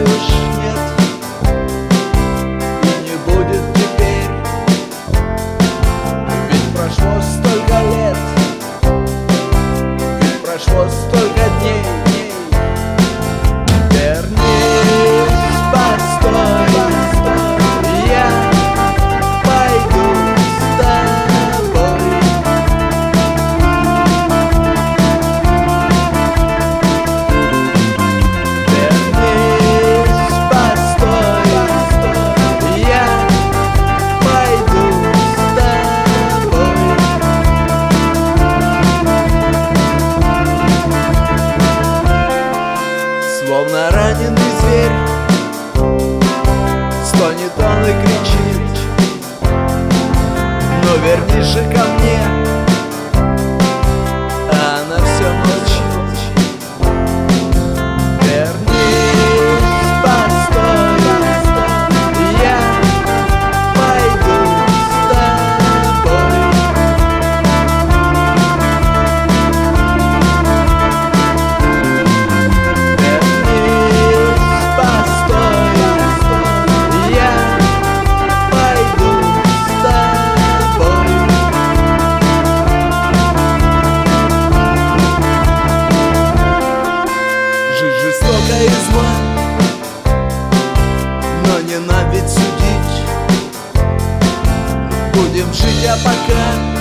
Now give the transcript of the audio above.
уж нет и не будет теперь. Ведь прошло столько лет, ведь прошло столько дней. Вернись, постой, я пойду с тобой. Вернись, постой, я пойду с тобой. Словно раненый зверь стонет он и кричит: но вернись же ко мне. А она все молчит. Вернись, постой, я пойду с тобой. Вернись, постой, я пойду с тобой. Жизнь жестока и зла, но не нам ведь судить. Будем жить, а пока